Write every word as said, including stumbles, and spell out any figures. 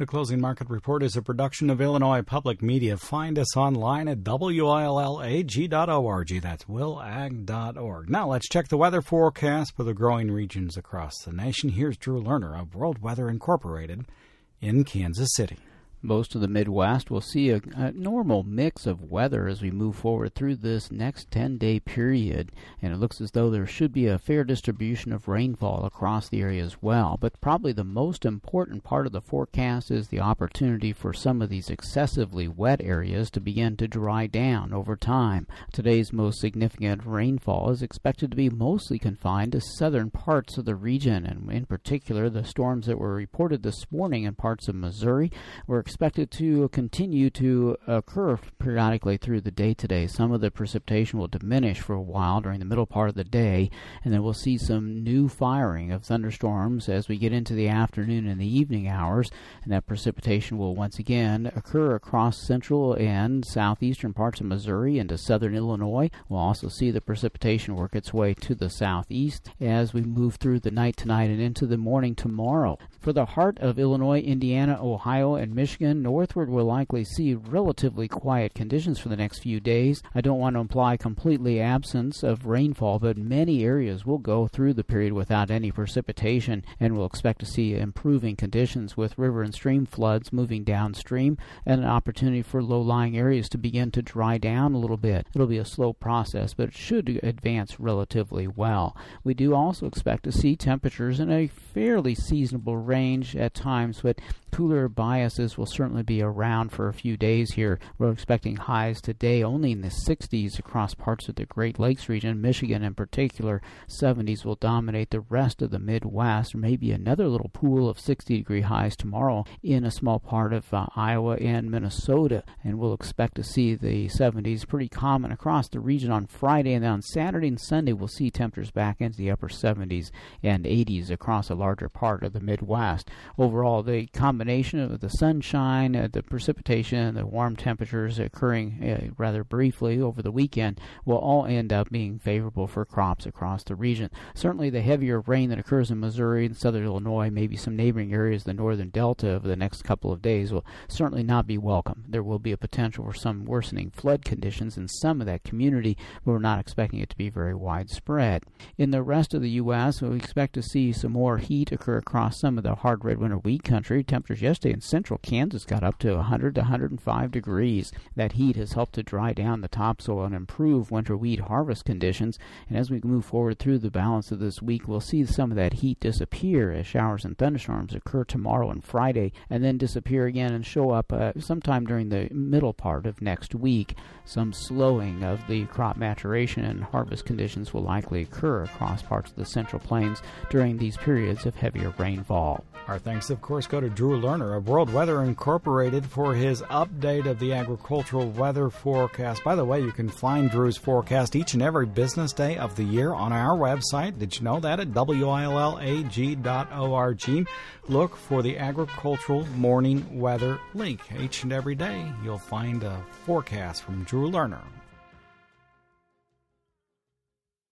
The Closing Market Report is a production of Illinois Public Media. Find us online at W I L L A G dot org. That's will ag dot org. Now let's check the weather forecast for the growing regions across the nation. Here's Drew Lerner of World Weather Incorporated in Kansas City. Most of the Midwest will see a, a normal mix of weather as we move forward through this next ten-day period, and it looks as though there should be a fair distribution of rainfall across the area as well. But probably the most important part of the forecast is the opportunity for some of these excessively wet areas to begin to dry down over time. Today's most significant rainfall is expected to be mostly confined to southern parts of the region, and in particular the storms that were reported this morning in parts of Missouri were expected to continue to occur periodically through the day today. Some of the precipitation will diminish for a while during the middle part of the day, and then we'll see some new firing of thunderstorms as we get into the afternoon and the evening hours, and that precipitation will once again occur across central and southeastern parts of Missouri into southern Illinois. We'll also see the precipitation work its way to the southeast as we move through the night tonight and into the morning tomorrow. For the heart of Illinois, Indiana, Ohio, and Michigan, northward we'll likely see relatively quiet conditions for the next few days. I don't want to imply completely absence of rainfall, but many areas will go through the period without any precipitation, and we'll expect to see improving conditions with river and stream floods moving downstream and an opportunity for low-lying areas to begin to dry down a little bit. It'll be a slow process, but it should advance relatively well. We do also expect to see temperatures in a fairly seasonable range at times, but cooler biases will certainly be around for a few days here. We're expecting highs today only in the sixties across parts of the Great Lakes region. Michigan in particular, seventies will dominate the rest of the Midwest. Maybe another little pool of sixty degree highs tomorrow in a small part of uh, Iowa and Minnesota. And we'll expect to see the seventies pretty common across the region on Friday. And then on Saturday and Sunday, we'll see temperatures back into the upper seventies and eighties across a larger part of the Midwest. Overall, the combination of the sunshine, uh, the precipitation, and the warm temperatures occurring uh, rather briefly over the weekend will all end up being favorable for crops across the region. Certainly the heavier rain that occurs in Missouri and southern Illinois, maybe some neighboring areas of the northern delta over the next couple of days, will certainly not be welcome. There will be a potential for some worsening flood conditions in some of that community, but we're not expecting it to be very widespread. In the rest of the U S, we expect to see some more heat occur across some of the hard red winter wheat country. Temperatures yesterday in central Kansas got up to one hundred to one hundred five degrees. That heat has helped to dry down the topsoil and improve winter wheat harvest conditions. And as we move forward through the balance of this week, we'll see some of that heat disappear as showers and thunderstorms occur tomorrow and Friday, and then disappear again and show up uh, sometime during the middle part of next week. Some slowing of the crop maturation and harvest conditions will likely occur across parts of the Central Plains during these periods of heavier rainfall. Our thanks, of course, go to Drew Lerner of World Weather Incorporated for his update of the agricultural weather forecast. By the way, you can find Drew's forecast each and every business day of the year on our website. Did you know that? At W I L L A G dot org. Look for the agricultural morning weather link. Each and every day, you'll find a forecast from Drew Lerner